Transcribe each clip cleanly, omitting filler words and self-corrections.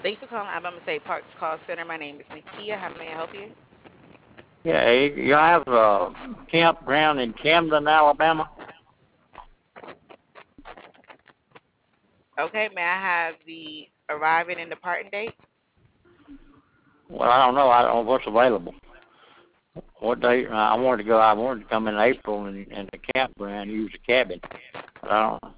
Thanks for calling Alabama State Parks Call Center. My name is Nakia. How may I help you? Yeah, you have a campground in Camden, Alabama? Okay, may I have the arriving and departing date? Well, I don't know. I don't know what's available. What day? I wanted to go. I wanted to come in April and the campground, use the cabin. But I don't.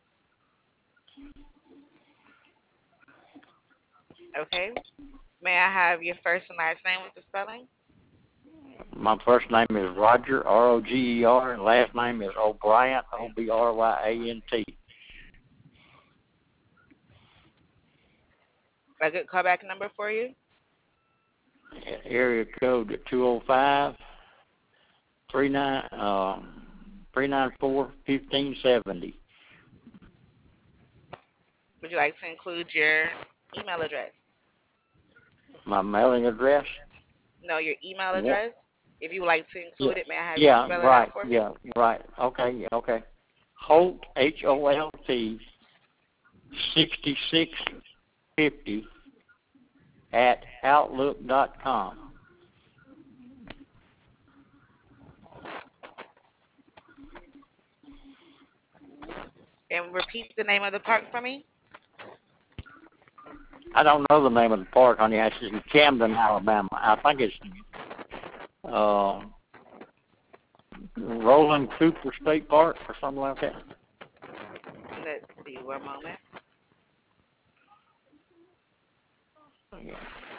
Okay. May I have your first and last name with the spelling? My first name is Roger, Roger, and last name is O'Brien, Obyant. A good callback number for you? Area code 205 394 1570. Would you like to include your email address? My mailing address? No, your email What? address. If you would like to Yeah. include it, may I have you Yeah, spell it out right. for me? Yeah, right. Okay, yeah, okay. Holt, Holt, 6650 at outlook.com. And repeat the name of the park for me. I don't know the name of the park, honey. It's in Camden, Alabama. I think it's uh, Roland Cooper State Park or something like that. Let's see, one moment. Yeah.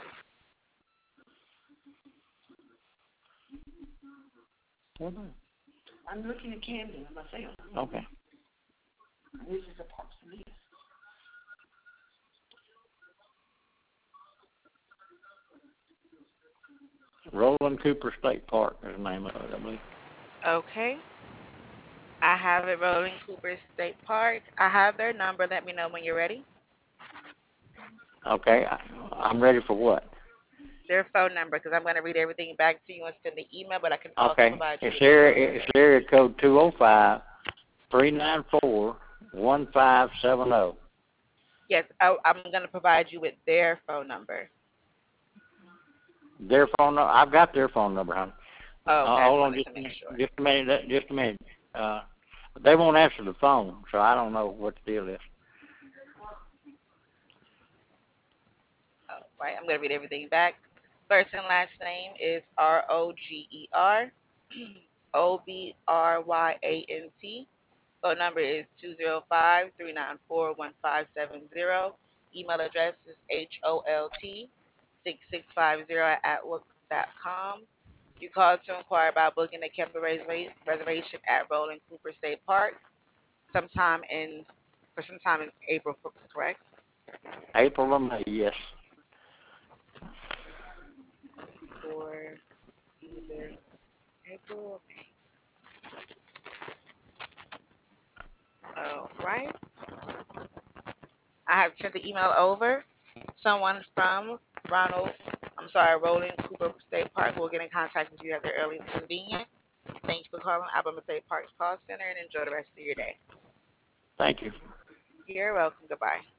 I'm looking at Camden myself. Okay. This is a parts list. Roland Cooper State Park is the name of it, I believe. Okay. I have it Rolling Cooper State Park. I have their number. Let me know when you're ready. Okay. I'm ready for what? Their phone number, because I'm going to read everything back to you and send the email, but I can also Okay. provide you It's with their phone area, number. it's area code 205 394 1570. Yes, I'm going to provide you with their phone number. Their phone number. I've got their phone number, honey. Oh, okay. I just Hold on wanted just to a make minute. sure. Just a minute. Just a minute. They won't answer the phone, so I don't know what the deal is. Oh, right. I'm going to read everything back. First and last name is Roger Obyant. Phone number is 205-394-1570. Email address is holt6650 at outlook.com. You called to inquire about booking a camper reservation at Roland Cooper State Park sometime in sometime in April, correct? April or May, yes. For either April or May. All right. I have sent the email over. Someone from Ronald, I'm sorry, Roland Cooper State Park will get in contact with you at their earliest convenience. Thank you for calling Alabama State Parks Call Center and enjoy the rest of your day. Thank you. You're welcome. Goodbye.